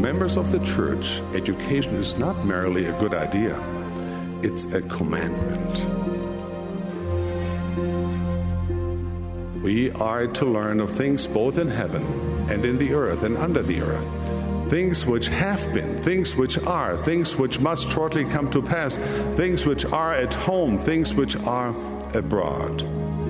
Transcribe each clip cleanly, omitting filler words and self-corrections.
members of the church, education is not merely a good idea, it's a commandment. We are to learn of things both in heaven and in the earth and under the earth. Things which have been, things which are, things which must shortly come to pass, things which are at home, things which are abroad.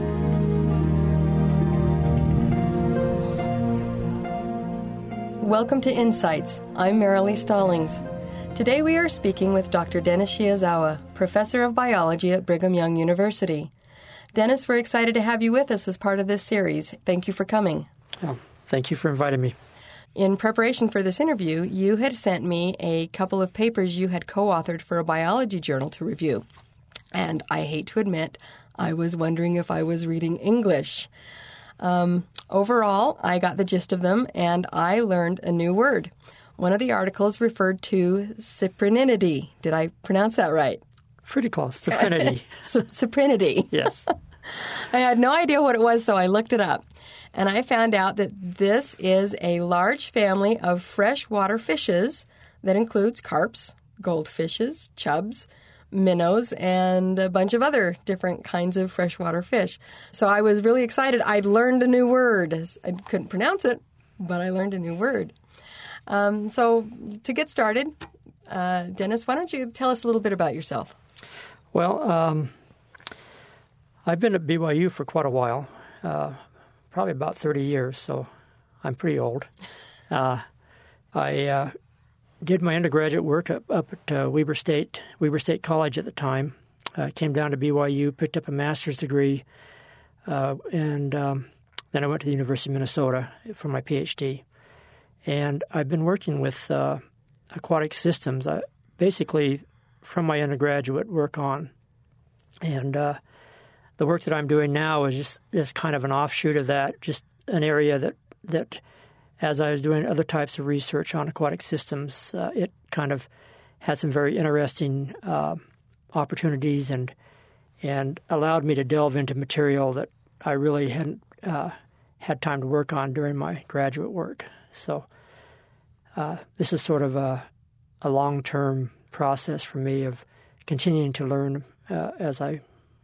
Welcome to Insights. I'm Marilee Stallings. Today we are speaking with Dr. Dennis Shiozawa, Professor of Biology at Brigham Young University. Dennis, we're excited to have you with us as part of this series. Thank you for coming. Oh, thank you for inviting me. In preparation for this interview, you had sent me a couple of papers you had co-authored for a biology journal to review. And I hate to admit, I was wondering if I was reading English. Overall, I got the gist of them, and I learned a new word. One of the articles referred to cyprinidity. Did I pronounce that right? Pretty close. Cyprinidity. Cyprinidity. Yes. I had no idea what it was, so I looked it up. And I found out that this is a large family of freshwater fishes that includes carps, goldfishes, chubs, minnows, and a bunch of other different kinds of freshwater fish. So I was really excited. I'd learned a new word. I couldn't pronounce it, but I learned a new word. So to get started, Dennis, why don't you tell us a little bit about yourself? Well, I've been at BYU for quite a while, probably about 30 years, so I'm pretty old. I did my undergraduate work up at Weber State College at the time. Came down to BYU, picked up a master's degree, and then I went to the University of Minnesota for my PhD. And I've been working with aquatic systems, basically from my undergraduate work on. And the work that I'm doing now is just kind of an offshoot of that, just an area that as I was doing other types of research on aquatic systems, it kind of had some very interesting opportunities and allowed me to delve into material that I really hadn't had time to work on during my graduate work. So this is sort of a long-term process for me of continuing to learn as I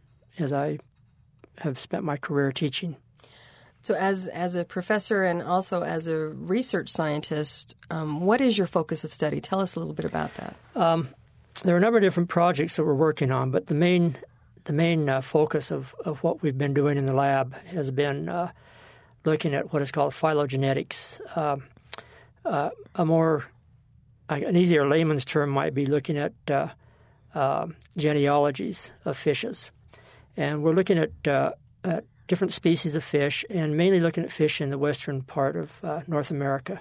have spent my career teaching. So as a professor and also as a research scientist, what is your focus of study? Tell us a little bit about that. There are a number of different projects that we're working on, but the main focus of what we've been doing in the lab has been looking at what is called phylogenetics. An easier layman's term might be looking at genealogies of fishes. And we're looking at different species of fish and mainly looking at fish in the western part of North America.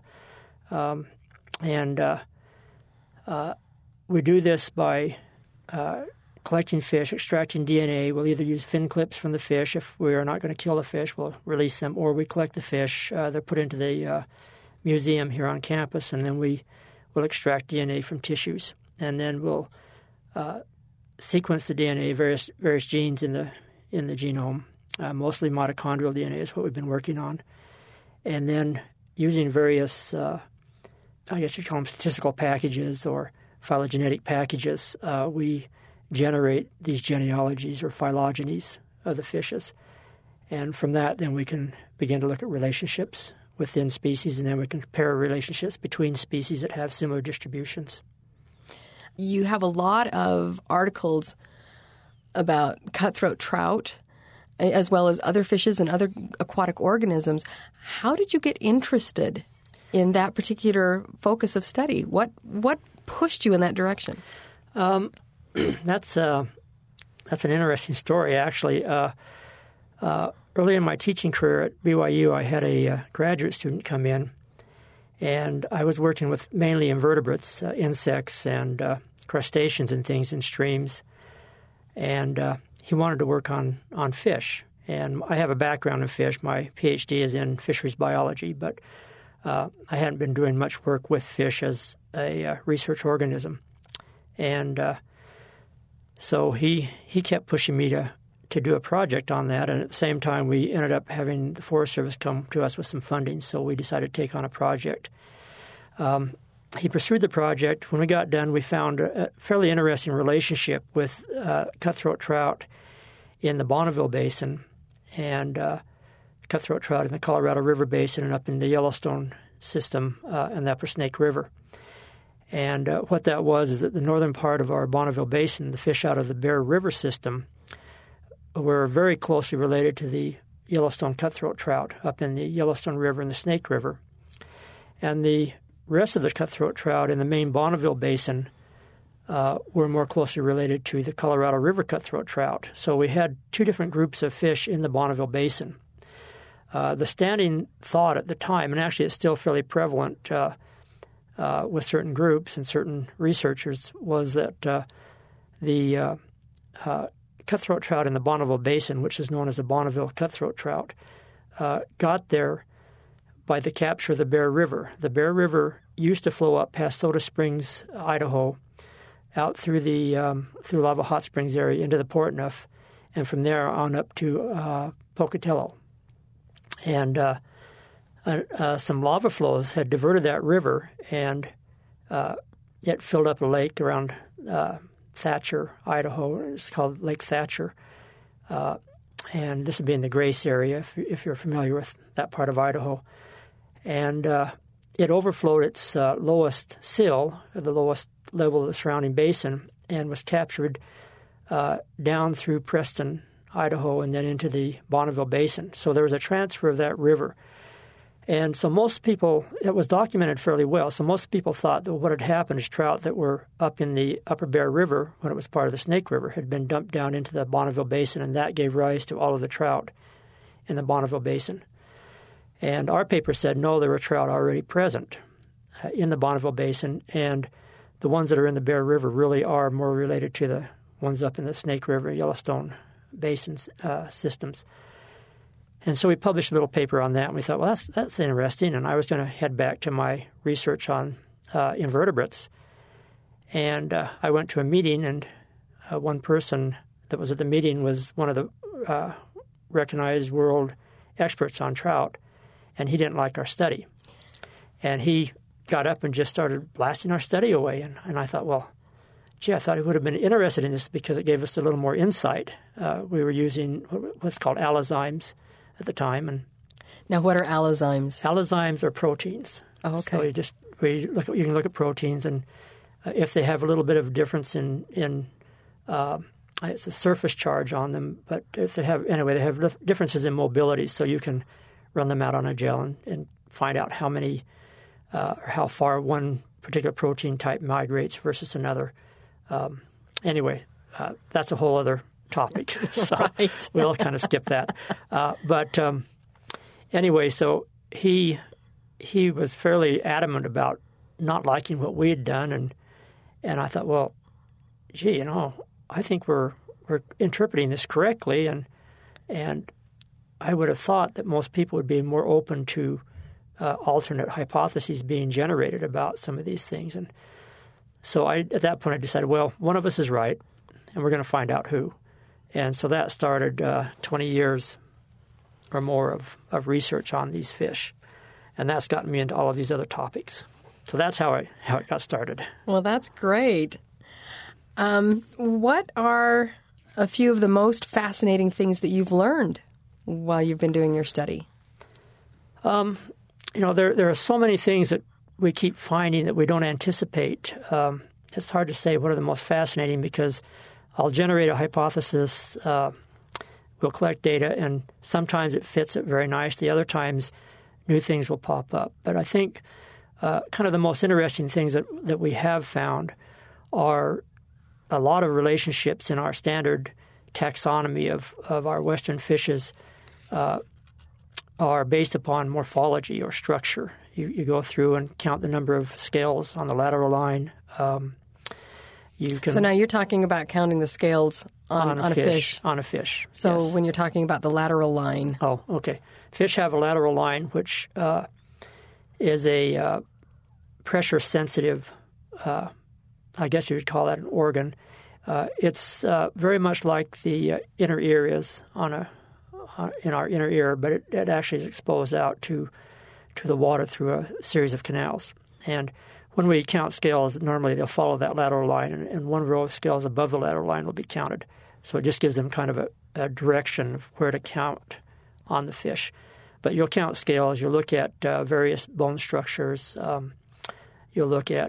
We do this by collecting fish, extracting DNA. We'll either use fin clips from the fish. If we are not going to kill the fish, we'll release them, or we collect the fish. They're put into the museum here on campus, and then we will extract DNA from tissues. And then we'll sequence the DNA, various genes in the genome. Mostly mitochondrial DNA is what we've been working on. And then using various, I guess you'd call them statistical packages or phylogenetic packages, we generate these genealogies or phylogenies of the fishes. And from that, then we can begin to look at relationships within species, and then we can compare relationships between species that have similar distributions. You have a lot of articles about cutthroat trout, as well as other fishes and other aquatic organisms. How did you get interested in that particular focus of study? What pushed you in that direction? That's an interesting story, actually. Early in my teaching career at BYU, I had a graduate student come in, and I was working with mainly invertebrates, insects and crustaceans and things in streams. And he wanted to work on fish. And I have a background in fish. My PhD is in fisheries biology, but I hadn't been doing much work with fish as a research organism. And so he kept pushing me to do a project on that. And at the same time, we ended up having the Forest Service come to us with some funding, so we decided to take on a project. he pursued the project. When we got done, we found a fairly interesting relationship with cutthroat trout in the Bonneville Basin and cutthroat trout in the Colorado River Basin and up in the Yellowstone system and the Upper Snake River. And what that was is that the northern part of our Bonneville Basin, the fish out of the Bear River system, were very closely related to the Yellowstone cutthroat trout up in the Yellowstone River and the Snake River. And the rest of the cutthroat trout in the main Bonneville Basin were more closely related to the Colorado River cutthroat trout. So we had two different groups of fish in the Bonneville Basin. The standing thought at the time, and actually it's still fairly prevalent with certain groups and certain researchers, was that the cutthroat trout in the Bonneville Basin, which is known as the Bonneville cutthroat trout, got there by the capture of the Bear River. The Bear River used to flow up past Soda Springs, Idaho, out through the through Lava Hot Springs area into the Portneuf, and from there on up to Pocatello. And some lava flows had diverted that river, and it filled up a lake around Thatcher, Idaho. It's called Lake Thatcher. And this would be in the Grace area, if you're familiar with that part of Idaho. And it overflowed its lowest sill, the lowest level of the surrounding basin, and was captured down through Preston, Idaho, and then into the Bonneville Basin. So there was a transfer of that river. And so most people, it was documented fairly well, so most people thought that what had happened is trout that were up in the Upper Bear River, when it was part of the Snake River, had been dumped down into the Bonneville Basin, and that gave rise to all of the trout in the Bonneville Basin. And our paper said, no, there were trout already present in the Bonneville Basin, and the ones that are in the Bear River really are more related to the ones up in the Snake River, Yellowstone Basin systems. And so we published a little paper on that, and we thought, well, that's interesting. And I was going to head back to my research on invertebrates. And I went to a meeting, and one person that was at the meeting was one of the recognized world experts on trout, and he didn't like our study. And he got up and just started blasting our study away. And I thought, well, gee, I thought he would have been interested in this because it gave us a little more insight. We were using what's called allozymes at the time. And now, what are allozymes? Allozymes are proteins. Oh, okay. So you can look at proteins, and if they have a little bit of difference in it's a surface charge on them, but if they have differences in mobility, so you can run them out on a gel and find out how many or how far one particular protein type migrates versus another. That's a whole other topic, so right. We'll kind of skip that. But anyway, so he was fairly adamant about not liking what we had done, and I thought, well, gee, I think we're interpreting this correctly, and I would have thought that most people would be more open to alternate hypotheses being generated about some of these things. And so at that point I decided, well, one of us is right, and we're going to find out who. And so that started 20 years or more of research on these fish. And that's gotten me into all of these other topics. So that's how it got started. Well, that's great. What are a few of the most fascinating things that you've learned while you've been doing your study? There are so many things that we keep finding that we don't anticipate. It's hard to say what are the most fascinating because I'll generate a hypothesis, we'll collect data, and sometimes it fits it very nicely. Other times, new things will pop up. But I think kind of the most interesting things that we have found are a lot of relationships in our standard taxonomy of our Western fishes are based upon morphology or structure. You go through and count the number of scales on the lateral line. So now you're talking about counting the scales on a fish. On a fish. So yes. When you're talking about the lateral line. Oh, okay. Fish have a lateral line, which is a pressure-sensitive, I guess you would call that an organ. It's very much like the inner ear is in our inner ear, but it actually is exposed out to the water through a series of canals. And when we count scales, normally they'll follow that lateral line, and one row of scales above the lateral line will be counted. So it just gives them kind of a direction of where to count on the fish. But you'll count scales. You'll look at various bone structures. You'll look at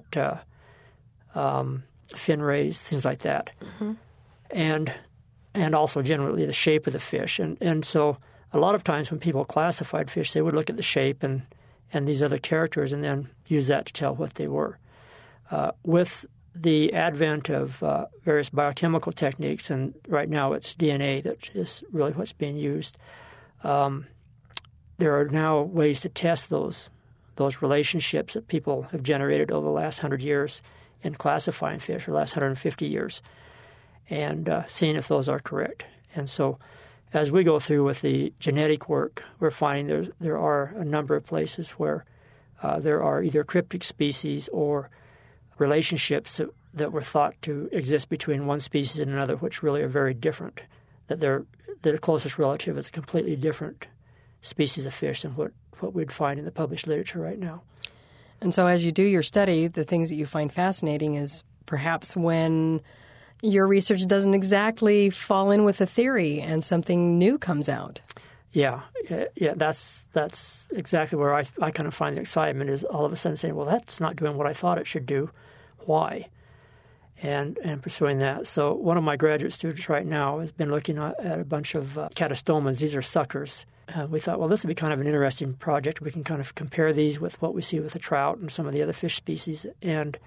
fin rays, things like that, and also generally the shape of the fish. And so a lot of times when people classified fish, they would look at the shape and these other characters and then use that to tell what they were. With the advent of various biochemical techniques, and right now it's DNA that is really what's being used, there are now ways to test those relationships that people have generated over the last 100 years in classifying fish, or last 150 years, and seeing if those are correct. And so as we go through with the genetic work, we're finding there are a number of places where there are either cryptic species or relationships that were thought to exist between one species and another, which really are very different, that the closest relative is a completely different species of fish than what we'd find in the published literature right now. And so as you do your study, the things that you find fascinating is perhaps when your research doesn't exactly fall in with a theory and something new comes out. Yeah, that's exactly where I kind of find the excitement, is all of a sudden saying, well, that's not doing what I thought it should do. Why? And pursuing that. So one of my graduate students right now has been looking at a bunch of catastomas. These are suckers. We thought, well, this would be kind of an interesting project. We can kind of compare these with what we see with the trout and some of the other fish species. And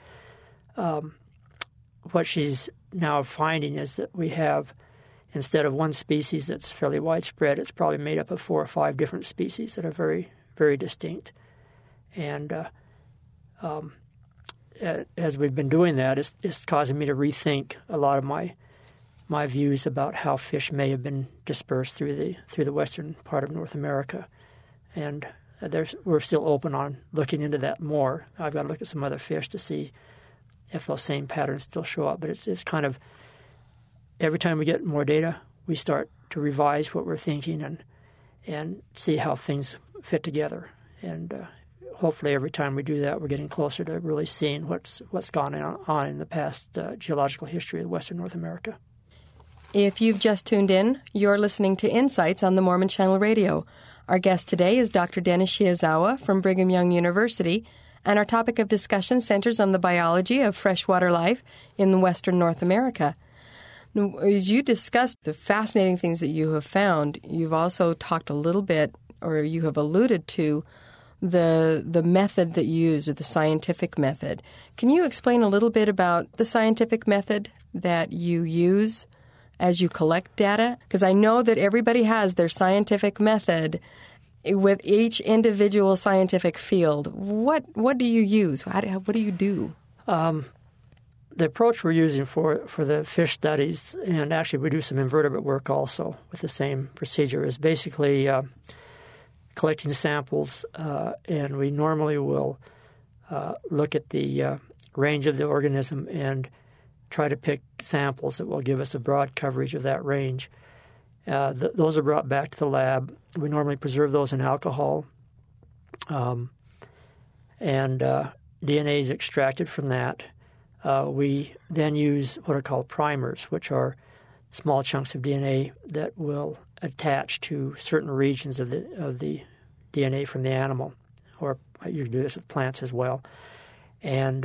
what she's now finding is that we have, instead of one species that's fairly widespread, it's probably made up of 4 or 5 different species that are very, very distinct. And as we've been doing that, it's causing me to rethink a lot of my views about how fish may have been dispersed through the western part of North America. And we're still open on looking into that more. I've got to look at some other fish to see if those same patterns still show up. But it's kind of, every time we get more data, we start to revise what we're thinking and see how things fit together. And hopefully every time we do that, we're getting closer to really seeing what's gone on in the past geological history of Western North America. If you've just tuned in, you're listening to Insights on the Mormon Channel Radio. Our guest today is Dr. Dennis Shiozawa from Brigham Young University, and our topic of discussion centers on the biology of freshwater life in Western North America. As you discussed the fascinating things that you have found, you've also talked a little bit, or you have alluded to, the method that you use, or the scientific method. Can you explain a little bit about the scientific method that you use as you collect data? Because I know that everybody has their scientific method with each individual scientific field. What do you use? What do you do? The approach we're using for the fish studies, and actually we do some invertebrate work also with the same procedure, is basically collecting samples, and we normally will look at the range of the organism and try to pick samples that will give us a broad coverage of that range. Those are brought back to the lab. We normally preserve those in alcohol, and DNA is extracted from that. We then use what are called primers, which are small chunks of DNA that will attach to certain regions of the DNA from the animal, or you can do this with plants as well. And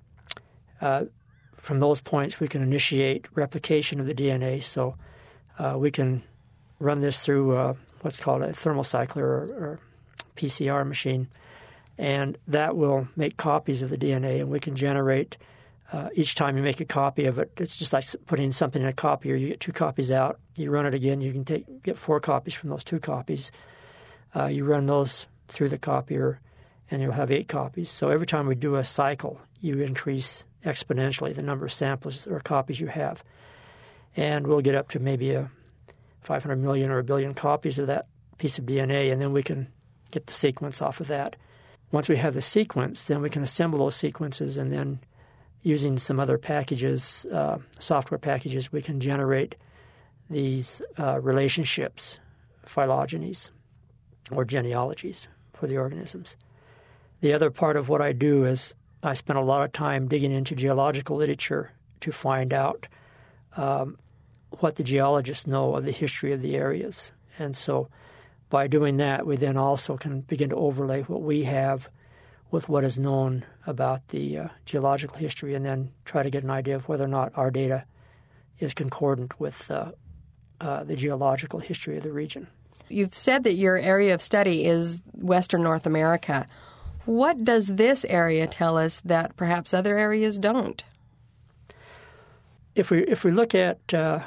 from those points, we can initiate replication of the DNA. So we can run this through what's called a thermal cycler or PCR machine, and that will make copies of the DNA, and we can generate each time you make a copy of it. It's just like putting something in a copier. You get 2 copies out. You run it again. You can get 4 copies from those 2 copies. You run those through the copier, and you'll have 8 copies. So every time we do a cycle, you increase exponentially the number of samples or copies you have. And we'll get up to maybe 500 million or 1 billion copies of that piece of DNA, and then we can get the sequence off of that. Once we have the sequence, then we can assemble those sequences, and then using some other packages, software packages, we can generate these relationships, phylogenies, or genealogies for the organisms. The other part of what I do is I spent a lot of time digging into geological literature to find out what the geologists know of the history of the areas. And so by doing that, we then also can begin to overlay what we have with what is known about the geological history, and then try to get an idea of whether or not our data is concordant with the geological history of the region. You've said that your area of study is Western North America. What does this area tell us that perhaps other areas don't? If we look at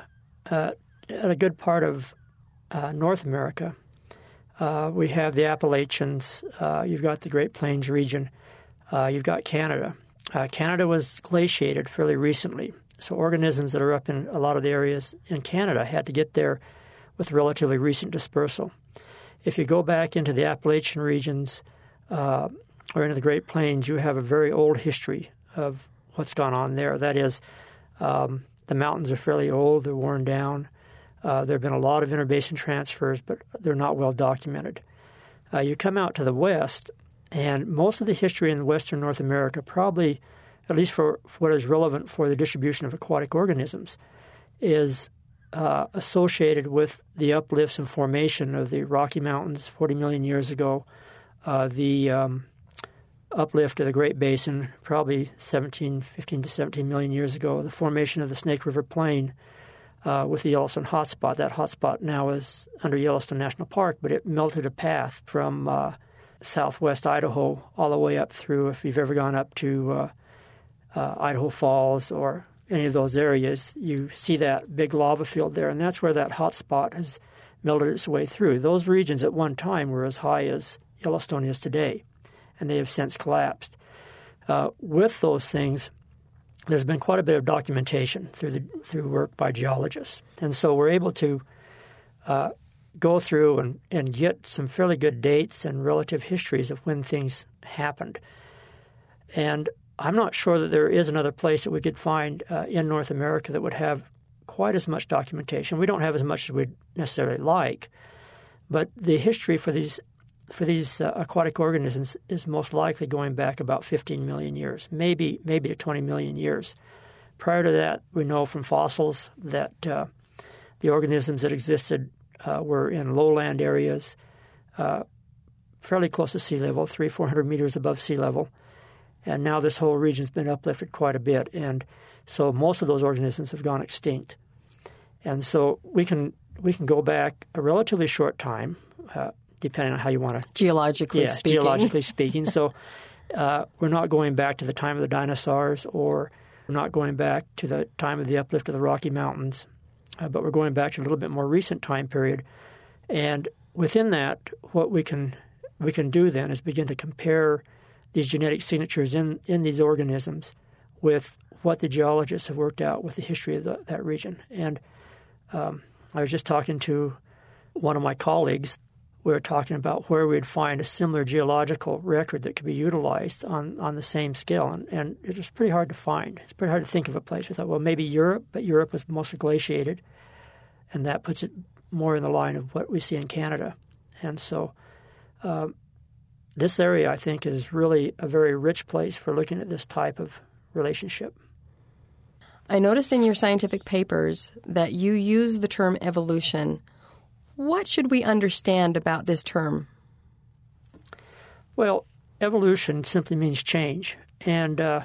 a good part of North America, we have the Appalachians, you've got the Great Plains region, you've got Canada. Canada was glaciated fairly recently, so organisms that are up in a lot of the areas in Canada had to get there with relatively recent dispersal. If you go back into the Appalachian regions or into the Great Plains, you have a very old history of what's gone on there. That is, the mountains are fairly old, they're worn down. There have been a lot of interbasin transfers, but they're not well documented. You come out to the west, and most of the history in Western North America, probably, at least for what is relevant for the distribution of aquatic organisms, is associated with the uplifts and formation of the Rocky Mountains 40 million years ago, the uplift of the Great Basin probably 15 to 17 million years ago, the formation of the Snake River Plain with the Yellowstone hotspot. That hotspot now is under Yellowstone National Park, but it melted a path from southwest Idaho all the way up through, if you've ever gone up to Idaho Falls or any of those areas, you see that big lava field there, and that's where that hot spot has melted its way through. Those regions at one time were as high as Yellowstone is today, and they have since collapsed. With those things, there's been quite a bit of documentation through work by geologists, and so we're able to go through and get some fairly good dates and relative histories of when things happened. And I'm not sure that there is another place that we could find in North America that would have quite as much documentation. We don't have as much as we'd necessarily like, but the history for these aquatic organisms is most likely going back about 15 million years, maybe to 20 million years. Prior to that, we know from fossils that the organisms that existed were in lowland areas, fairly close to sea level, 300-400 meters above sea level. And now this whole region's been uplifted quite a bit, and so most of those organisms have gone extinct. And so we can go back a relatively short time, depending on how you want to... Geologically speaking. So we're not going back to the time of the dinosaurs, or we're not going back to the time of the uplift of the Rocky Mountains, but we're going back to a little bit more recent time period. And within that, what we can do then is begin to compare these genetic signatures in these organisms with what the geologists have worked out with the history of that region. And I was just talking to one of my colleagues. We were talking about where we'd find a similar geological record that could be utilized on the same scale. And it was pretty hard to find. It's pretty hard to think of a place. We thought, well, maybe Europe, but Europe was mostly glaciated, and that puts it more in the line of what we see in Canada. And so this area, I think, is really a very rich place for looking at this type of relationship. I noticed in your scientific papers that you use the term evolution. What should we understand about this term? Well, evolution simply means change. And I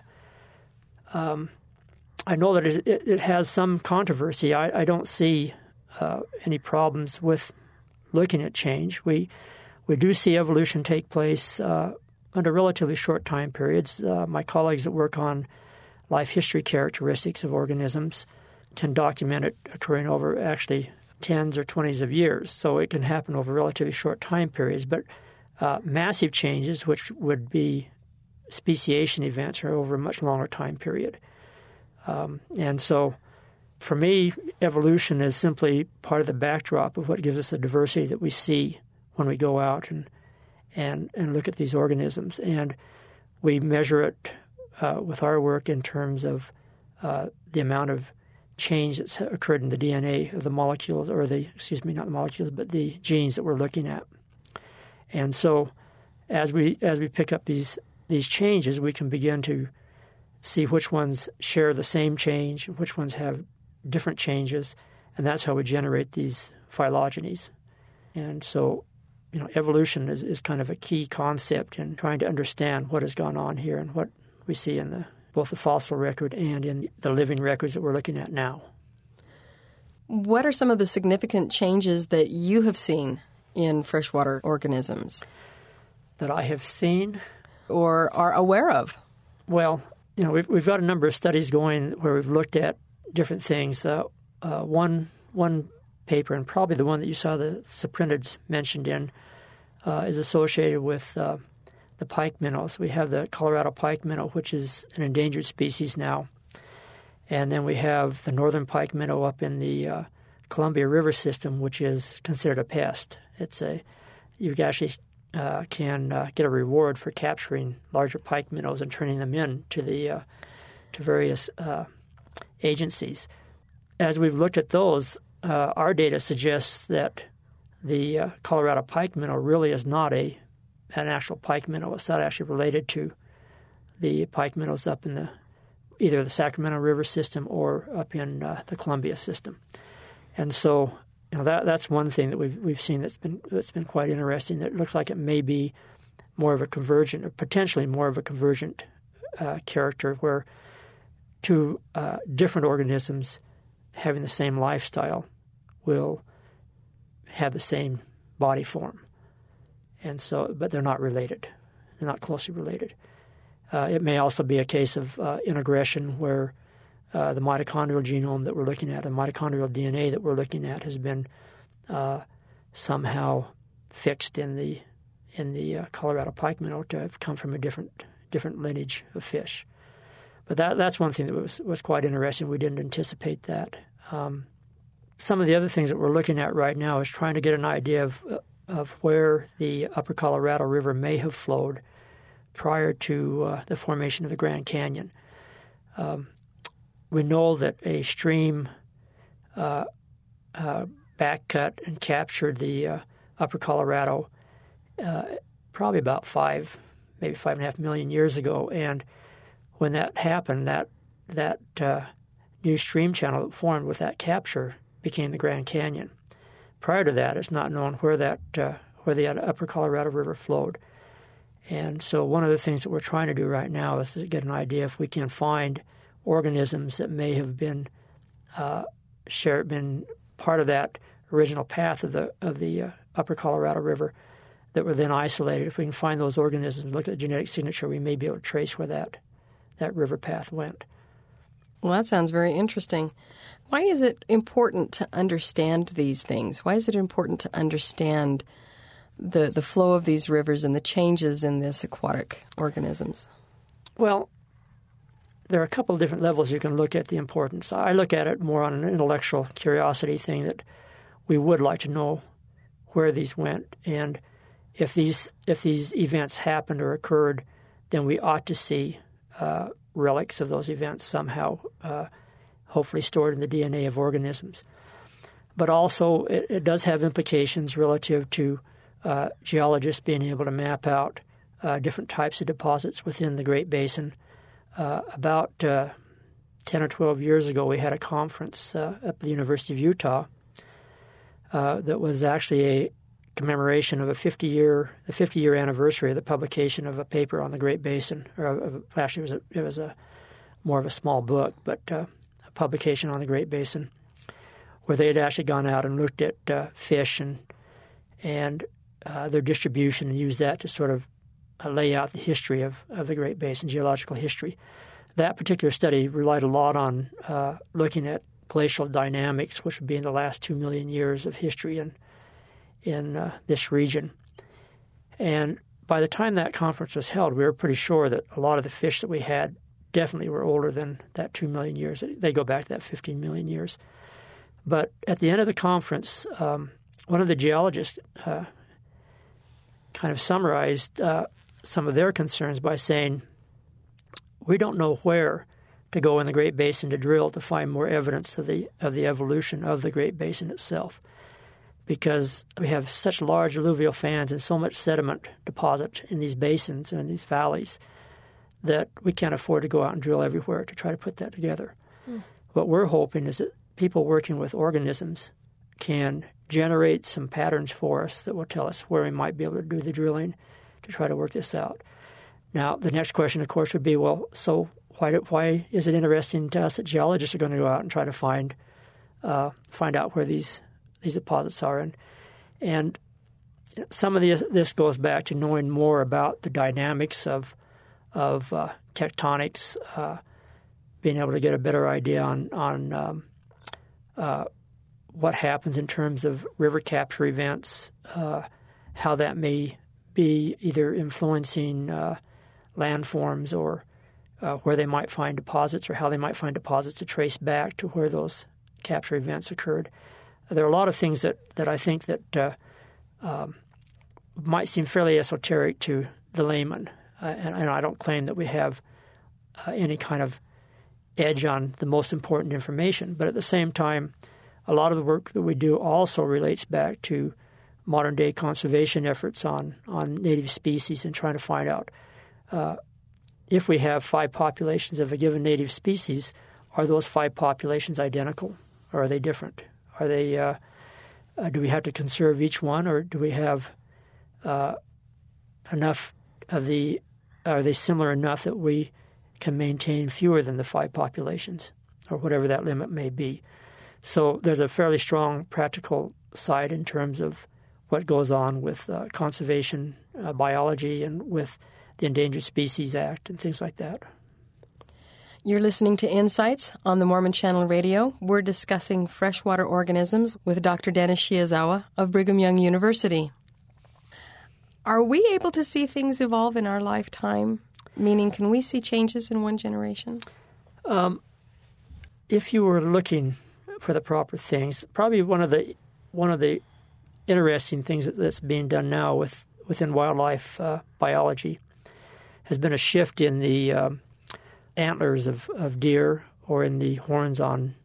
know that it has some controversy. I don't see any problems with looking at change. We do see evolution take place under relatively short time periods. My colleagues that work on life history characteristics of organisms can document it occurring over actually tens or 20s of years. So it can happen over relatively short time periods. But massive changes, which would be speciation events, are over a much longer time period. And so for me, evolution is simply part of the backdrop of what gives us the diversity that we see when we go out and look at these organisms. And we measure it with our work in terms of the amount of change that's occurred in the DNA of the molecules, or not the molecules, but the genes that we're looking at. And so as we pick up these these changes, we can begin to see which ones share the same change, which ones have different changes, and that's how we generate these phylogenies. And so, evolution is kind of a key concept in trying to understand what has gone on here and what we see in both the fossil record and in the living records that we're looking at now. What are some of the significant changes that you have seen in freshwater organisms? That I have seen? Or are aware of? Well, we've got a number of studies going where we've looked at different things. One paper, and probably the one that you saw the cyprinids mentioned in, is associated with the pike minnows. We have the Colorado pike minnow, which is an endangered species now. And then we have the northern pike minnow up in the Columbia River system, which is considered a pest. You actually can get a reward for capturing larger pike minnows and turning them in to various agencies. As we've looked at those, our data suggests that the Colorado pike minnow really is not an actual pike minnow. It's not actually related to the pike minnows up in either the Sacramento River system or up in the Columbia system. And so, that's one thing that we've seen that's been quite interesting. That looks like it may be more of a convergent, or potentially more of a convergent character, where two different organisms having the same lifestyle will have the same body form. And so, but they're not related. They're not closely related. It may also be a case of integration where the mitochondrial genome that we're looking at, the mitochondrial DNA that we're looking at, has been somehow fixed in the Colorado pike minnow to have come from a different lineage of fish. But that's one thing that was quite interesting. We didn't anticipate that. Some of the other things that we're looking at right now is trying to get an idea of where the Upper Colorado River may have flowed prior to the formation of the Grand Canyon. We know that a stream backcut and captured the Upper Colorado probably about 5.5 million years ago. And when that happened, that new stream channel that formed with that capture became the Grand Canyon. Prior to that, it's not known where the Upper Colorado River flowed. And so one of the things that we're trying to do right now is to get an idea if we can find organisms that may have been been part of that original path of the Upper Colorado River that were then isolated. If we can find those organisms, look at the genetic signature, we may be able to trace where that river path went. Well, that sounds very interesting. Why is it important to understand these things? Why is it important to understand the flow of these rivers and the changes in this aquatic organisms? Well, there are a couple of different levels you can look at the importance. I look at it more on an intellectual curiosity thing, that we would like to know where these went, and if these events happened or occurred, then we ought to see relics of those events somehow, hopefully stored in the DNA of organisms. But also it does have implications relative to geologists being able to map out different types of deposits within the Great Basin. About 10 or 12 years ago, we had a conference at the University of Utah that was actually a commemoration of the 50-year anniversary of the publication of a paper on the Great Basin. Actually, it was more of a small book, but a publication on the Great Basin, where they had actually gone out and looked at fish and their distribution and used that to sort of lay out the history of the Great Basin, geological history. That particular study relied a lot on looking at glacial dynamics, which would be in the last 2 million years of history in this region. And by the time that conference was held, we were pretty sure that a lot of the fish that we had definitely were older than that 2 million years. They go back to that 15 million years. But at the end of the conference, one of the geologists kind of summarized some of their concerns by saying, we don't know where to go in the Great Basin to drill to find more evidence of the evolution of the Great Basin itself. because we have such large alluvial fans and so much sediment deposit in these basins and in these valleys that we can't afford to go out and drill everywhere to try to put that together. What we're hoping is that people working with organisms can generate some patterns for us that will tell us where we might be able to do the drilling to try to work this out. Now, the next question, of course, would be, well, so why is it interesting to us that geologists are going to go out and try to find out where these deposits are? And some of this goes back to knowing more about the dynamics of tectonics, being able to get a better idea on what happens in terms of river capture events, how that may be either influencing landforms or where they might find deposits, or how they might find deposits to trace back to where those capture events occurred. There are a lot of things that I think that might seem fairly esoteric to the layman, and I don't claim that we have any kind of edge on the most important information. But at the same time, a lot of the work that we do also relates back to modern-day conservation efforts on native species and trying to find out if we have 5 populations of a given native species, are those 5 populations identical, or are they different? Are they do we have to conserve each one, or do we have enough of the? Are they similar enough that we can maintain fewer than the 5 populations, or whatever that limit may be? So there's a fairly strong practical side in terms of what goes on with conservation biology and with the Endangered Species Act and things like that. You're listening to Insights on the Mormon Channel Radio. We're discussing freshwater organisms with Dr. Dennis Shiozawa of Brigham Young University. Are we able to see things evolve in our lifetime? Meaning, can we see changes in one generation? If you were looking for the proper things, probably one of the interesting things that's being done now within wildlife biology has been a shift in the antlers of deer or in the horns on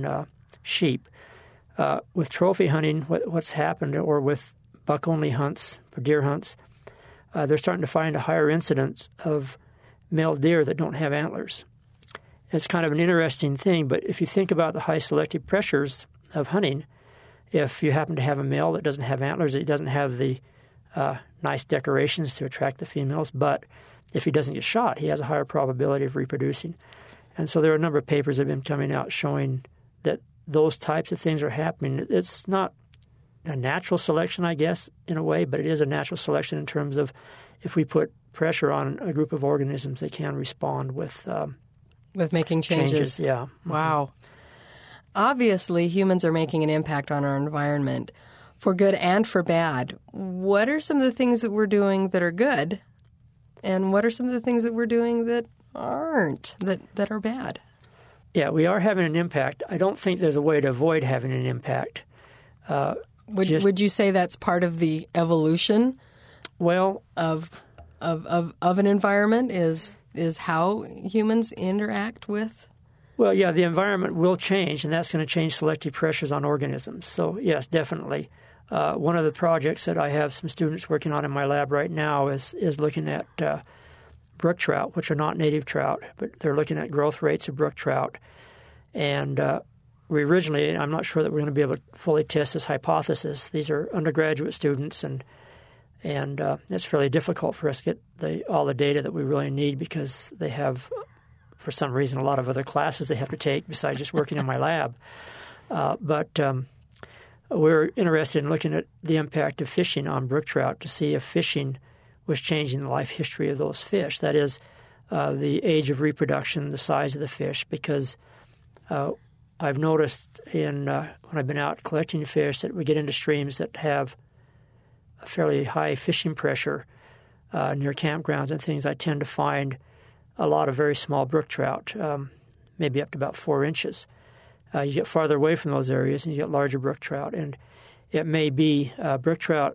sheep. With trophy hunting, what's happened, or with buck-only hunts, for deer hunts, they're starting to find a higher incidence of male deer that don't have antlers. It's kind of an interesting thing, but if you think about the high selective pressures of hunting, if you happen to have a male that doesn't have antlers, it doesn't have the nice decorations to attract the females, but if he doesn't get shot, he has a higher probability of reproducing. And so there are a number of papers that have been coming out showing that those types of things are happening. It's not a natural selection, I guess, in a way, but it is a natural selection in terms of if we put pressure on a group of organisms, they can respond with making changes. Yeah. Wow. Obviously, humans are making an impact on our environment for good and for bad. What are some of the things that we're doing that are good, and what are some of the things that we're doing that aren't, that are bad? Yeah, we are having an impact. I don't think there's a way to avoid having an impact. Would you say that's part of the evolution? Well, of an environment is how humans interact with? Well, yeah, the environment will change, and that's going to change selective pressures on organisms. So, yes, definitely. One of the projects that I have some students working on in my lab right now is looking at brook trout, which are not native trout, but they're looking at growth rates of brook trout. And we originally, I'm not sure that we're going to be able to fully test this hypothesis. These are undergraduate students, and it's fairly difficult for us to get all the data that we really need because they have, for some reason, a lot of other classes they have to take besides just working in my lab. But we're interested in looking at the impact of fishing on brook trout to see if fishing was changing the life history of those fish. That is, the age of reproduction, the size of the fish, because I've noticed when I've been out collecting fish that we get into streams that have a fairly high fishing pressure near campgrounds and things. I tend to find a lot of very small brook trout, maybe up to about 4 inches. You get farther away from those areas and you get larger brook trout. And it may be brook trout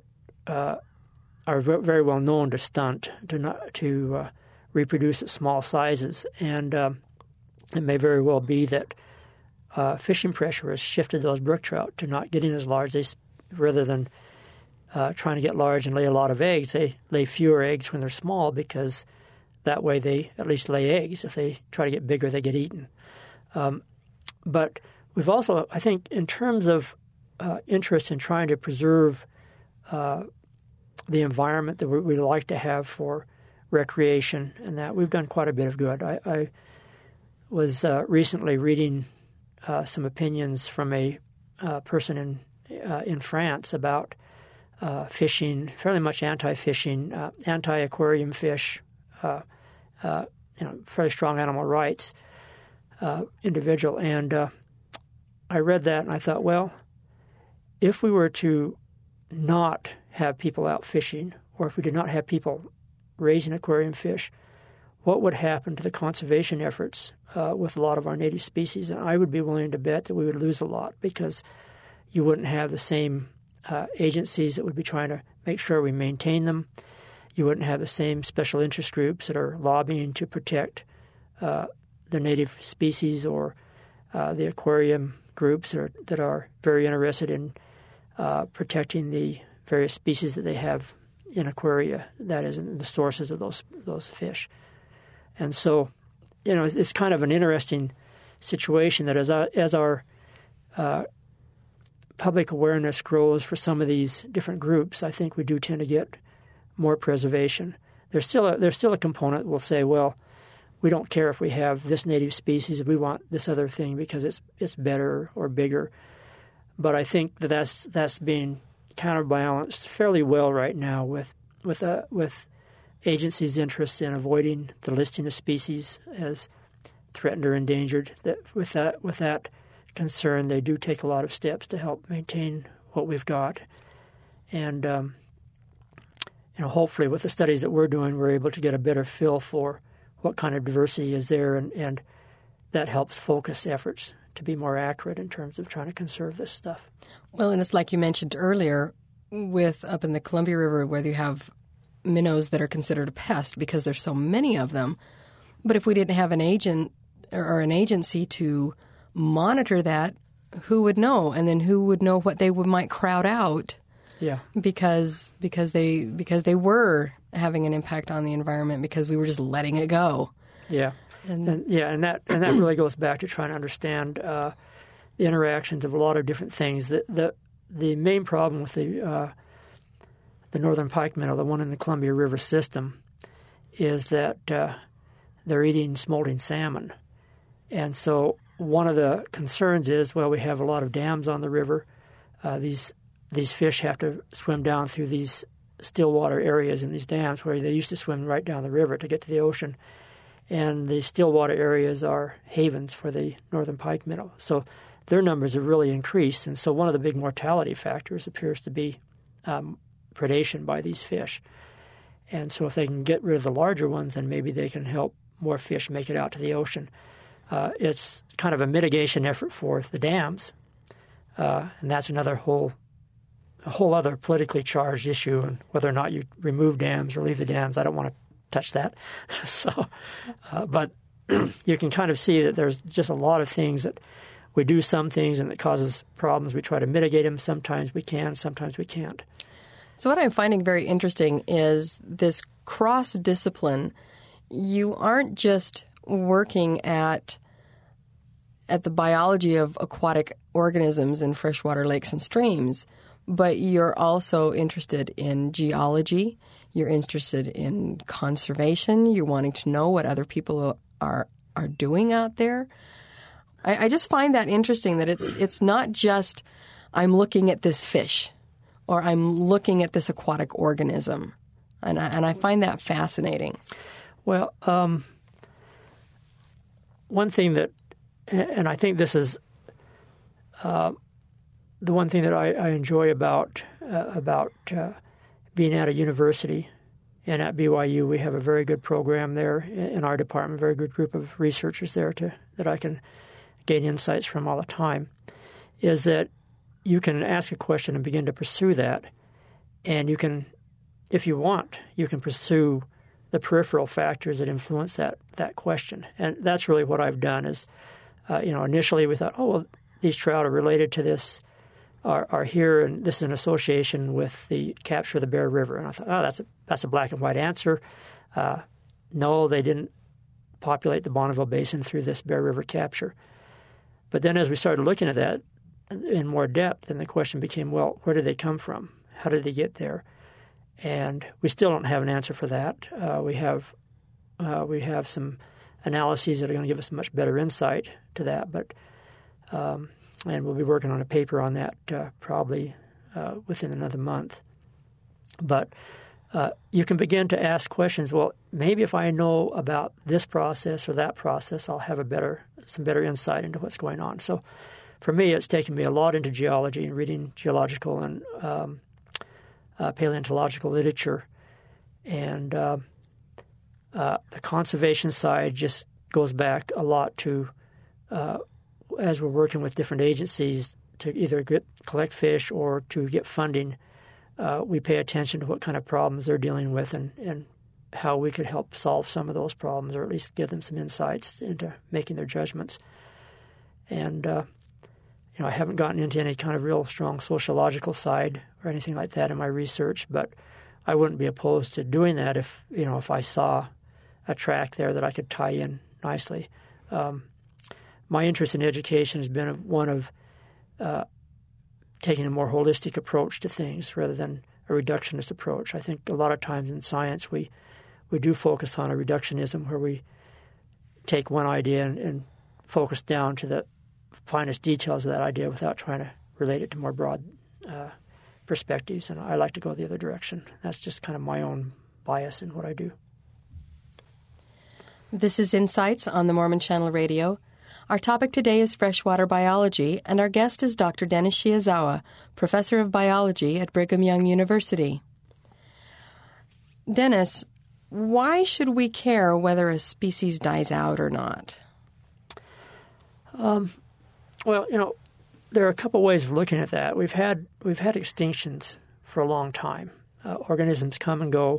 are very well known to stunt, to reproduce at small sizes. And it may very well be that fishing pressure has shifted those brook trout to not getting as large. rather than trying to get large and lay a lot of eggs, they lay fewer eggs when they're small because that way they at least lay eggs. If they try to get bigger, they get eaten. But we've also, I think, in terms of interest in trying to preserve the environment that we like to have for recreation and that, we've done quite a bit of good. I was recently reading some opinions from a person in France about fishing, fairly much anti-fishing, anti-aquarium fish, fairly strong animal rights individual. And I read that and I thought, well, if we were to not have people out fishing, or if we did not have people raising aquarium fish, what would happen to the conservation efforts with a lot of our native species? And I would be willing to bet that we would lose a lot, because you wouldn't have the same agencies that would be trying to make sure we maintain them. You wouldn't have the same special interest groups that are lobbying to protect the native species, or the aquarium groups that are very interested in protecting the various species that they have in aquaria, that is, in the sources of those fish. And so, it's kind of an interesting situation that as our public awareness grows for some of these different groups, I think we do tend to get more preservation. There's still a component that will say, well, we don't care if we have this native species, we want this other thing because it's better or bigger. But I think that's being counterbalanced fairly well right now with agencies' interest in avoiding the listing of species as threatened or endangered. That with that concern, they do take a lot of steps to help maintain what we've got. And hopefully with the studies that we're doing, we're able to get a better feel for what kind of diversity is there, and that helps focus efforts to be more accurate in terms of trying to conserve this stuff. Well, and it's like you mentioned earlier, with up in the Columbia River where you have minnows that are considered a pest because there's so many of them. But if we didn't have an agent or an agency to monitor that, who would know? And then who would know what they might crowd out? Yeah, because they were having an impact on the environment because we were just letting it go. Yeah, and that really goes back to trying to understand the interactions of a lot of different things. The main problem with the northern pike minnow, the one in the Columbia River system, is that they're eating smoldering salmon, and so one of the concerns is, well, we have a lot of dams on the river. These fish have to swim down through these still water areas in these dams where they used to swim right down the river to get to the ocean. And the still water areas are havens for the northern pike minnow. So their numbers have really increased. And so one of the big mortality factors appears to be predation by these fish. And so if they can get rid of the larger ones, then maybe they can help more fish make it out to the ocean. It's kind of a mitigation effort for the dams. And that's a whole other politically charged issue, and whether or not you remove dams or leave the dams, I don't want to touch that. So, but you can kind of see that there's just a lot of things that we do some things and it causes problems. We try to mitigate them. Sometimes we can, sometimes we can't. So what I'm finding very interesting is this cross-discipline. You aren't just working at the biology of aquatic organisms in freshwater lakes and streams, but you're also interested in geology. You're interested in conservation. You're wanting to know what other people are doing out there. I just find that interesting that it's not just I'm looking at this fish or I'm looking at this aquatic organism, and I find that fascinating. Well, one thing that, and I think this is the one thing that I enjoy about being at a university, and at BYU we have a very good program there in our department, a very good group of researchers there that I can gain insights from all the time, is that you can ask a question and begin to pursue that, and you can, if you want, you can pursue the peripheral factors that influence that question. And that's really what I've done is, initially we thought, oh, well, these trout are related to this are here, and this is in association with the capture of the Bear River. And I thought, that's a black and white answer. No, they didn't populate the Bonneville Basin through this Bear River capture. But then as we started looking at that in more depth, then the question became, well, where did they come from? How did they get there? And we still don't have an answer for that. We have some analyses that are going to give us much better insight to that, but and we'll be working on a paper on that probably within another month. But you can begin to ask questions. Well, maybe if I know about this process or that process, I'll have some better insight into what's going on. So, for me, it's taken me a lot into geology and reading geological and paleontological literature, and the conservation side just goes back a lot to as we're working with different agencies to either collect fish or to get funding. We pay attention to what kind of problems they're dealing with and how we could help solve some of those problems, or at least give them some insights into making their judgments. And I haven't gotten into any kind of real strong sociological side or anything like that in my research, but I wouldn't be opposed to doing that if I saw a track there that I could tie in nicely. My interest in education has been one of taking a more holistic approach to things rather than a reductionist approach. I think a lot of times in science we do focus on a reductionism where we take one idea and focus down to the finest details of that idea without trying to relate it to more broad perspectives. And I like to go the other direction. That's just kind of my own bias in what I do. This is Insights on the Mormon Channel Radio. Our topic today is freshwater biology, and our guest is Dr. Dennis Shiozawa, professor of biology at Brigham Young University. Dennis, why should we care whether a species dies out or not? Well, there are a couple ways of looking at that. We've had extinctions for a long time. Organisms come and go,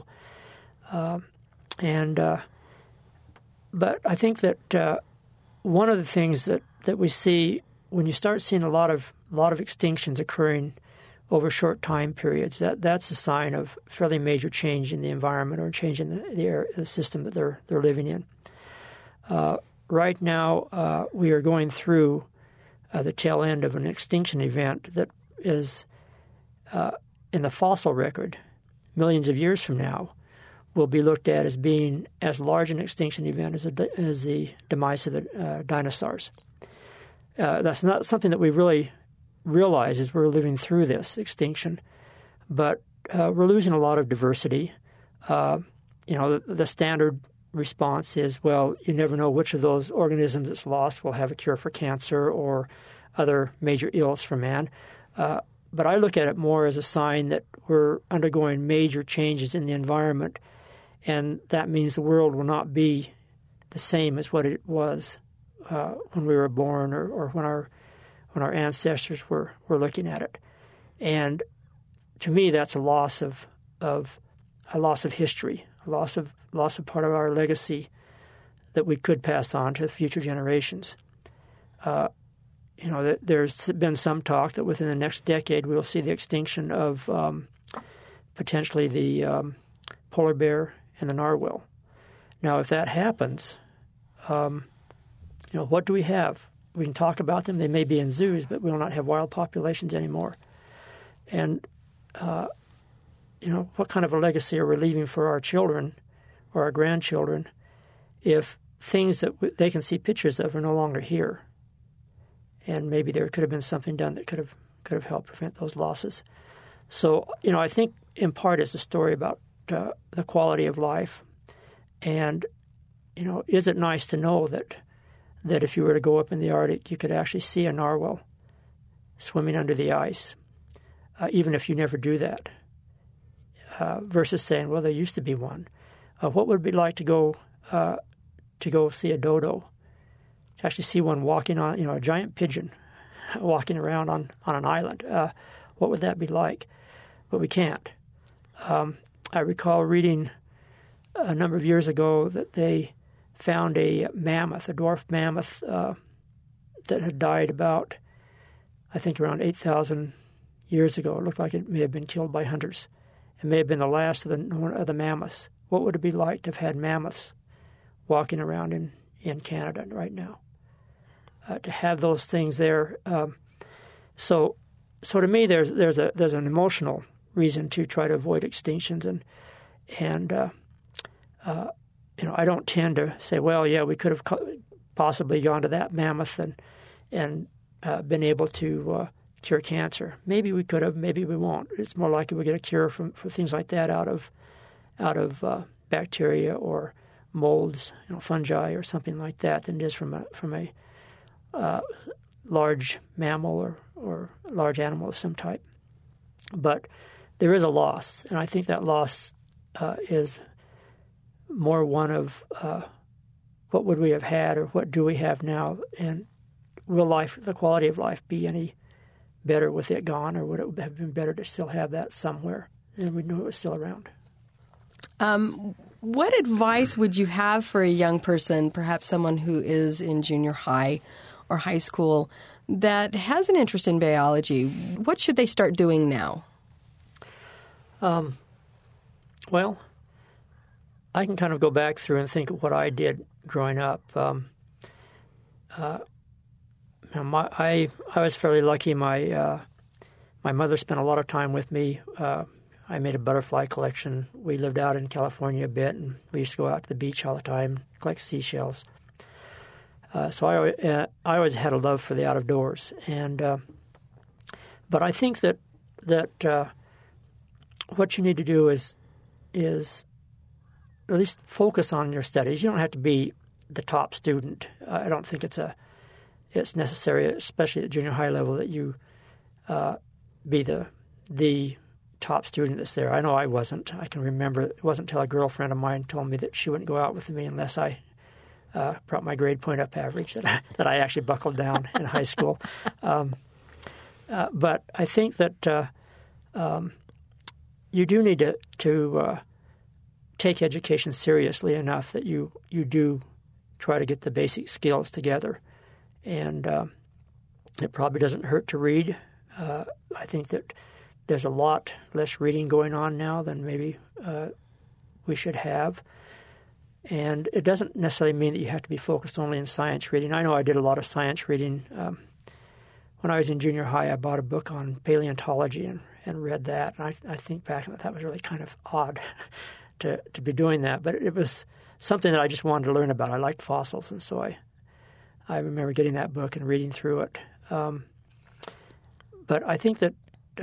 but I think that one of the things that we see when you start seeing a lot of extinctions occurring over short time periods, that's a sign of fairly major change in the environment or change in the system that they're living in. Right now, we are going through the tail end of an extinction event that is in the fossil record millions of years from now will be looked at as being as large an extinction event as the demise of the dinosaurs. That's not something that we really realize as we're living through this extinction, but we're losing a lot of diversity. The standard response is, well, you never know which of those organisms that's lost will have a cure for cancer or other major ills for man. But I look at it more as a sign that we're undergoing major changes in the environment, and that means the world will not be the same as what it was when we were born or when our ancestors were looking at it. And to me, that's a loss of history, a loss of part of our legacy that we could pass on to future generations. There's been some talk that within the next decade we'll see the extinction of potentially the polar bear and the narwhal. Now, if that happens, what do we have? We can talk about them. They may be in zoos, but we will not have wild populations anymore. And, what kind of a legacy are we leaving for our children or our grandchildren if things that they can see pictures of are no longer here? And maybe there could have been something done that could have helped prevent those losses. So, I think in part it's a story about the quality of life. And, is it nice to know that if you were to go up in the Arctic, you could actually see a narwhal swimming under the ice, even if you never do that, versus saying, well, there used to be one. What would it be like to go see a dodo, to actually see one walking on, a giant pigeon walking around on an island? What would that be like? But we can't. I recall reading a number of years ago that they found a mammoth, a dwarf mammoth, that had died about, I think, around 8,000 years ago. It looked like it may have been killed by hunters. It may have been the last of the mammoths. What would it be like to have had mammoths walking around in Canada right now? To have those things there. So to me, there's an emotional reason to try to avoid extinctions, and I don't tend to say, well, yeah, we could have possibly gone to that mammoth and been able to cure cancer. Maybe we could have, maybe we won't. It's more likely we get a cure for things like that out of bacteria or molds, fungi or something like that, than it is from a large mammal or large animal of some type. But there is a loss, and I think that loss is more one of what would we have had or what do we have now, and will the quality of life be any better with it gone, or would it have been better to still have that somewhere and we knew it was still around? What advice would you have for a young person, perhaps someone who is in junior high or high school, that has an interest in biology? What should they start doing now? Well, I can kind of go back through and think of what I did growing up. I was fairly lucky. My mother spent a lot of time with me. I made a butterfly collection. We lived out in California a bit, and we used to go out to the beach all the time, collect seashells. So I always had a love for the out of doors, but I think that what you need to do is at least focus on your studies. You don't have to be the top student. I don't think it's necessary, especially at junior high level, that you be the top student that's there. I know I wasn't. I can remember it wasn't until a girlfriend of mine told me that she wouldn't go out with me unless I brought my grade point up average that I actually buckled down in high school. But I think that you do need to take education seriously enough that you do try to get the basic skills together. And it probably doesn't hurt to read. I think that there's a lot less reading going on now than maybe we should have. And it doesn't necessarily mean that you have to be focused only in science reading. I know I did a lot of science reading. When I was in junior high, I bought a book on paleontology and read that. And I think back that was really kind of odd to be doing that. But it was something that I just wanted to learn about. I liked fossils, and so I remember getting that book and reading through it. But I think that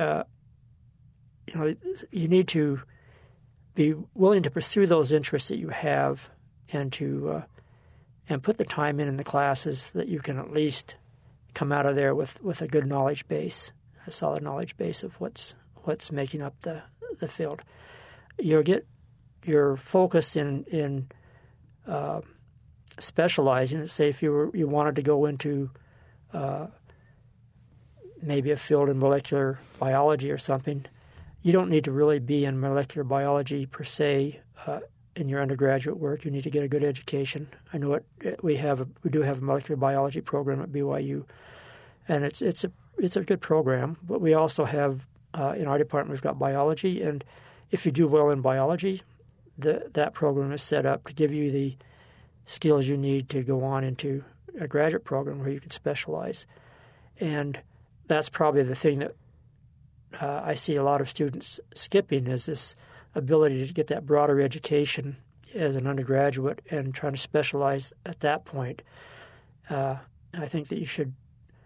you need to be willing to pursue those interests that you have, and put the time in the classes that you can at least come out of there with a good knowledge base, a solid knowledge base of what's making up the field. You'll get your focus in specializing. Say if you wanted to go into maybe a field in molecular biology or something, you don't need to really be in molecular biology per se in your undergraduate work. You need to get a good education. I know we do have a molecular biology program at BYU, and it's a good program. But we also have in our department we've got biology, and if you do well in biology, that program is set up to give you the skills you need to go on into a graduate program where you can specialize. And that's probably the thing that I see a lot of students skipping, is this ability to get that broader education as an undergraduate and trying to specialize at that point. I think that you should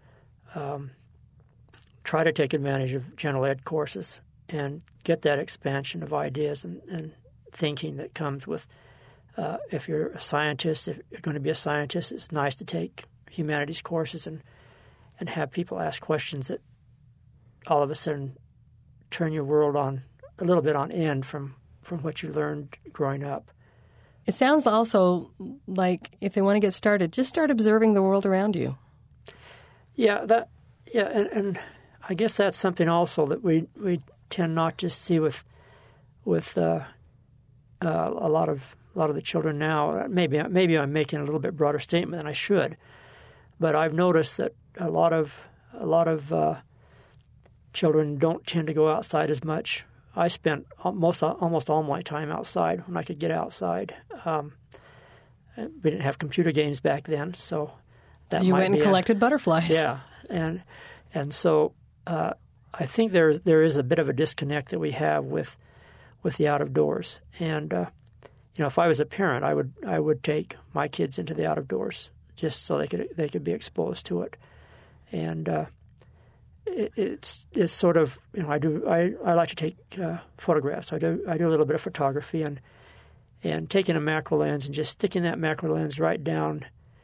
try to take advantage of general ed courses and get that expansion of ideas and thinking that comes with if you're a scientist, if you're going to be a scientist, it's nice to take humanities courses and have people ask questions that all of a sudden turn your world on a little bit on end from what you learned growing up. It sounds also like if they want to get started, just start observing the world around you. And I guess that's something also that we tend not to see with a lot of the children now. Maybe I'm making a little bit broader statement than I should, but I've noticed that a lot of children don't tend to go outside as much. I spent almost all my time outside when I could get outside. We didn't have computer games back then, so that you might went and collected butterflies. Yeah, and so I think there is a bit of a disconnect that we have with the out of doors. And if I was a parent, I would take my kids into the out of doors just so they could be exposed to it. And it's sort of I like to take photographs. I do a little bit of photography and taking a macro lens and just sticking that macro lens right down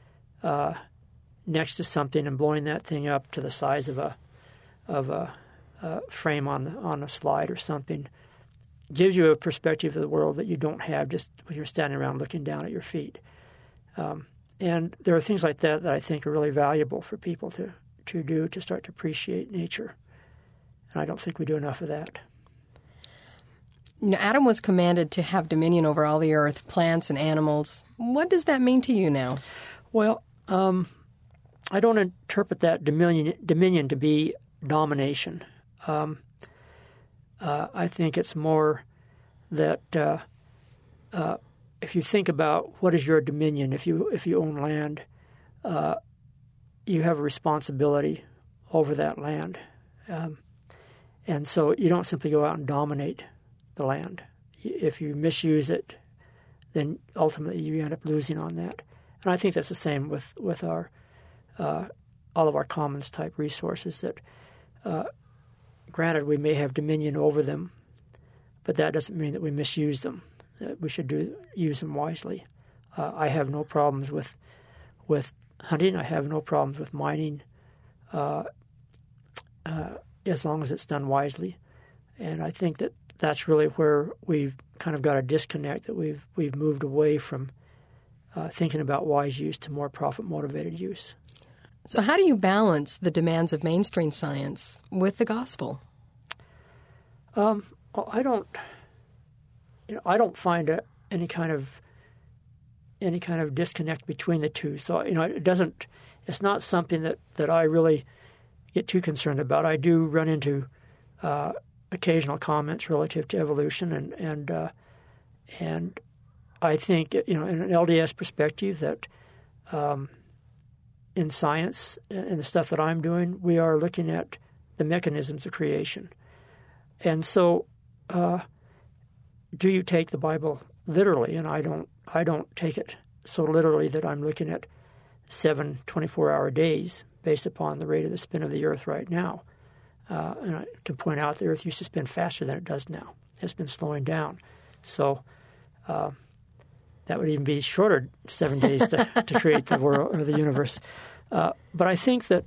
next to something and blowing that thing up to the size of a frame on a slide or something gives you a perspective of the world that you don't have just when you're standing around looking down at your feet. And there are things like that I think are really valuable for people to do to start to appreciate nature. And I don't think we do enough of that. Adam was commanded to have dominion over all the earth, plants and animals. What does that mean to you now? Well, I don't interpret that dominion to be domination. I think it's more that if you think about what is your dominion, if you own land, you have a responsibility over that land. And so you don't simply go out and dominate the land. If you misuse it, then ultimately you end up losing on that. And I think that's the same with our all of our commons type resources. That granted, we may have dominion over them, but that doesn't mean that we misuse them. We should use them wisely. I have no problems with hunting. I have no problems with mining, as long as it's done wisely. And I think that that's really where we've kind of got a disconnect, that we've moved away from thinking about wise use to more profit-motivated use. So how do you balance the demands of mainstream science with the gospel? I don't find any kind of disconnect between the two. So it's not something that I really get too concerned about. I do run into occasional comments relative to evolution, and I think in an LDS perspective that in science and the stuff that I'm doing, we are looking at the mechanisms of creation. And so, do you take the Bible literally? And I don't take it so literally that I'm looking at 7 24-hour days based upon the rate of the spin of the Earth right now. And I can point out the Earth used to spin faster than it does now. It's been slowing down. So that would even be shorter 7 days to create the world or the universe. But I think that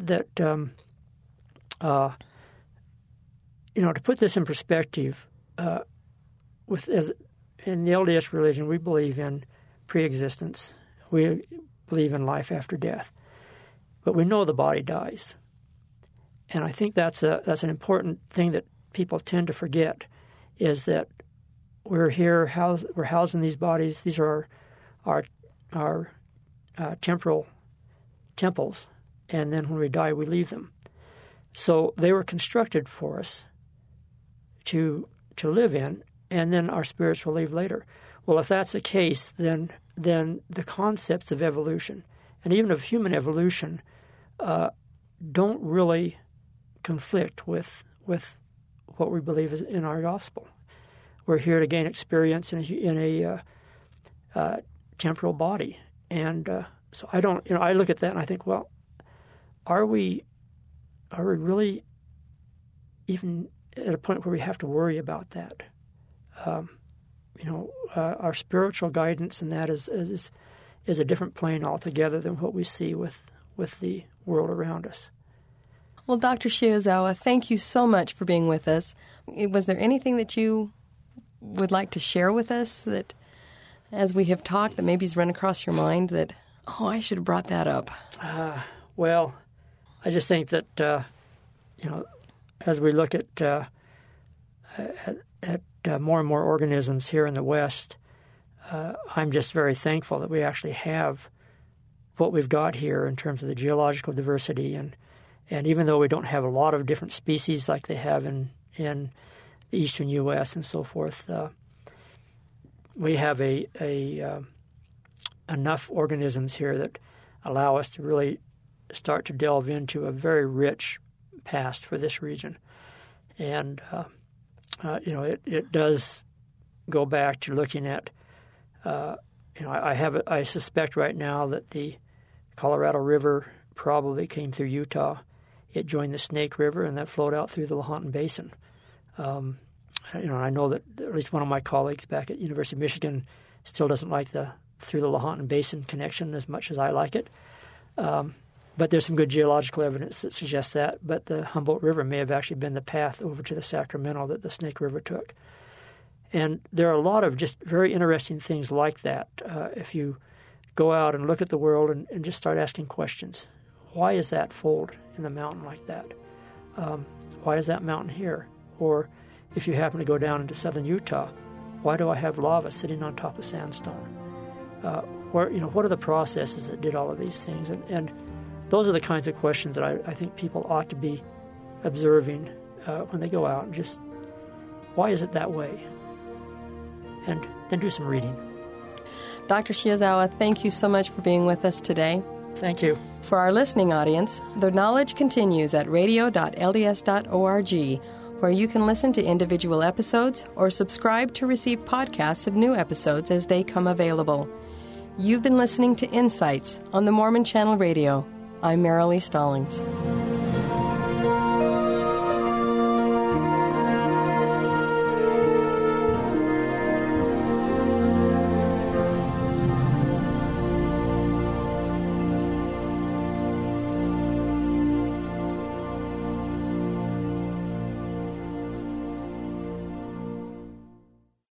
to put this in perspective, as in the LDS religion, we believe in pre-existence. We believe in life after death, but we know the body dies, and I think that's an important thing that people tend to forget, is that we're here, we're housed in these bodies. These are our temporal temples, and then when we die, we leave them. So they were constructed for us to live in, and then our spirits will leave later. Well, if that's the case, then the concepts of evolution and even of human evolution don't really conflict with what we believe is in our gospel. We're here to gain experience in a temporal body, and so I don't. I look at that and I think, well, are we really even at a point where we have to worry about that? Our spiritual guidance and that is a different plane altogether than what we see with the world around us. Well, Dr. Shiozawa, thank you so much for being with us. Was there anything that you would like to share with us that, as we have talked, that maybe has run across your mind that, I should have brought that up? Well, I just think that, as we look at more and more organisms here in the West, I'm just very thankful that we actually have what we've got here in terms of the geological diversity And even though we don't have a lot of different species like they have in the eastern U.S. and so forth, we have enough organisms here that allow us to really start to delve into a very rich past for this region. And, it does go back to looking at, I suspect right now that the Colorado River probably came through Utah. It joined the Snake River, and that flowed out through the Lahontan Basin. I know that at least one of my colleagues back at University of Michigan still doesn't like the through the Lahontan Basin connection as much as I like it. But there's some good geological evidence that suggests that. But the Humboldt River may have actually been the path over to the Sacramento that the Snake River took. And there are a lot of just very interesting things like that. If you go out and look at the world and just start asking questions. Why is that fold in the mountain like that? Why is that mountain here? Or if you happen to go down into southern Utah, why do I have lava sitting on top of sandstone? What are the processes that did all of these things? And those are the kinds of questions that I think people ought to be observing when they go out, and just, why is it that way? And then do some reading. Dr. Shiozawa, thank you so much for being with us today. Thank you. For our listening audience, The Knowledge continues at radio.lds.org, where you can listen to individual episodes or subscribe to receive podcasts of new episodes as they come available. You've been listening to Insights on the Mormon Channel Radio. I'm Marilee Stallings.